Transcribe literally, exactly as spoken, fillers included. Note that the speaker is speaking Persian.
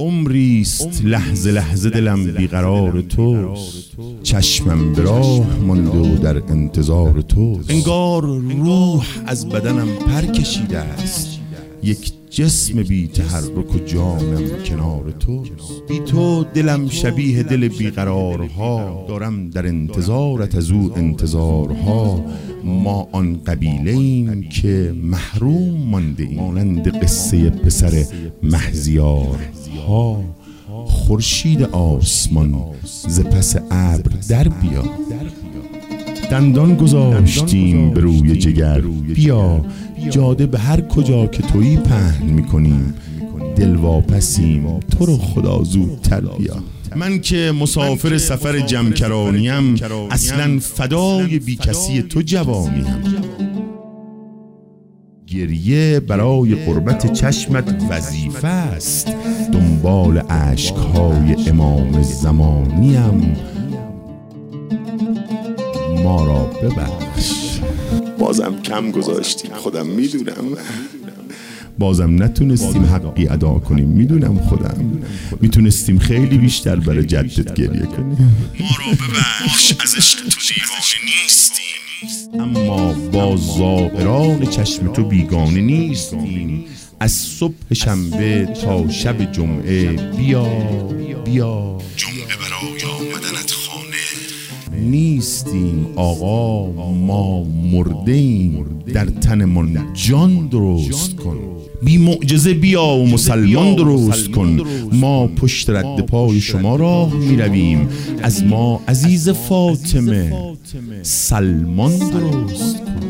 عمریست لحظه لحظه دلم بیقرار توست، چشمم به راه مانده و در انتظار توست. انگار روح از بدنم پر کشیده است، یک جسم بی تحرک و جانم کنار توست. بی تو دلم شبیه دل بیقرارها، دارم در انتظارت از او انتظارها. ما آن قبیله‌ایم که محروم مانده ایم، مانند قصه پسر مهزیارها. خورشید آسمان ز پس ابر در بیا، دندان گذاشتیم به روی جگر. بیا جاده به هر کجا که تویی پهن میکنیم، دل واپسیم تو رو خدا زودتر بیا. من که مسافر سفر جمکرانیم، اصلا فدای بی کسی تو جوانیم. گریه برای قربت چشمت وظیفه است، دنبال عشقهای امام زمانیم. ما را ببخش، بازم کم گذاشتیم، خودم میدونم. بازم نتونستیم حقی ادا کنیم، میدونم خودم. میتونستیم خیلی بیشتر برای جدت گریه کنیم. ما را ببخش، از عشق تو دیوانه نیستیم، اما با زائران چشم تو بیگانه نیستیم. از صبح شنبه تا شب جمعه بیا بیا، جمعه برای آمدنت خانه نیستیم آقا. ما مرده ایم، در تنمان جان درست کن. بی معجزه بیا و مسلمان درست کن. ما پشت رد پای شما راه می رویم، از ما عزیز فاطمه سلمان درست کن.